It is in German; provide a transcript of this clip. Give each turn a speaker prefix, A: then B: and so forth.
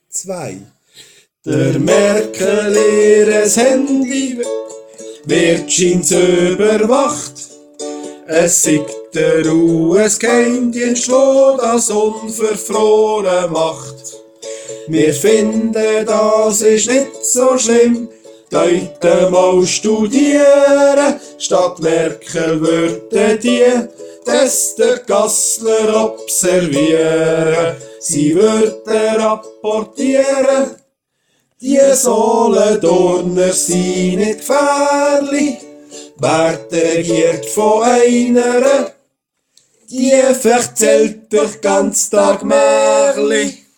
A: 2. Der Merkel ihres Handy wird scheint's überwacht. Es sieht der US-Geheimdienst, wo das unverfroren macht. Wir finden, das ist nicht so schlimm, Leute mal studieren, statt Merkel würden die der Gassler observieren. Sie würden rapportieren, die Solothurner sind nicht gefährlich, werden regiert von einer, die erzählt den ganzen Tag Märchen.